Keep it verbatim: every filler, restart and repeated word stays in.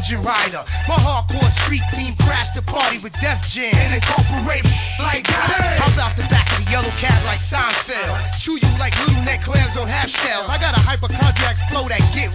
engine rider. My hardcore street team crashed the party with Def Jam and incorporate like that. How about the back of the yellow cab like Seinfeld? Chew you like little neck clams on half shells. I got a hypochondriac flow that get